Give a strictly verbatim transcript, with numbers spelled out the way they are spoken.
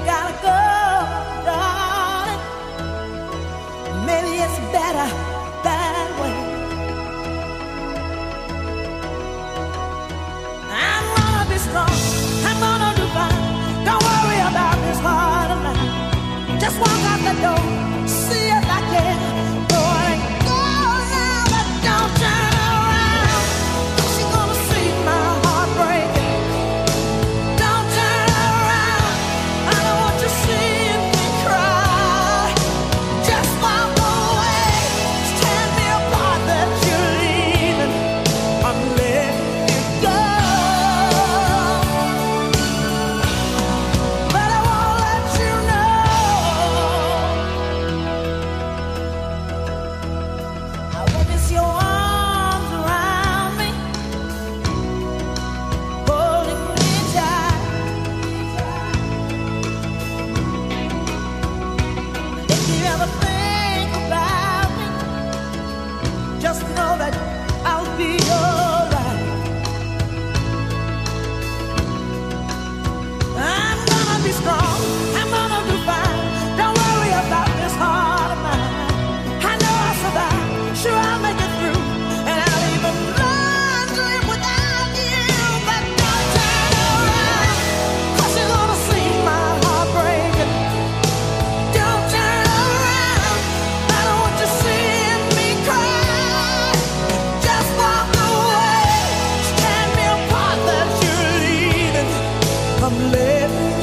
gotta go, darling. Maybe it's better that way. I'm gonna be strong, I'm gonna do fine. Don't worry about this heart of mine. Just walk out the door, see if I can. Go and go now, but don't turn around. She's gonna see my heart breaking. Don't turn around, I don't want you seeing me cry. Just walk away, stand me apart that you're leaving. I'm letting you go, but I won't let you know. I won't miss your arms around me, holding me tight. If you ever think about me, just know that I'll be alright. I'm gonna be strong, I'm gonna do fine. Don't worry about this heart of mine. I know I'll survive, sure I'll make it through. And I'll even learn to live without you. But don't turn around, 'cause you're gonna see my heart breaking. Don't turn around, I don't want you seeing me cry. Just walk away, stand me apart that you're leaving. I'm letting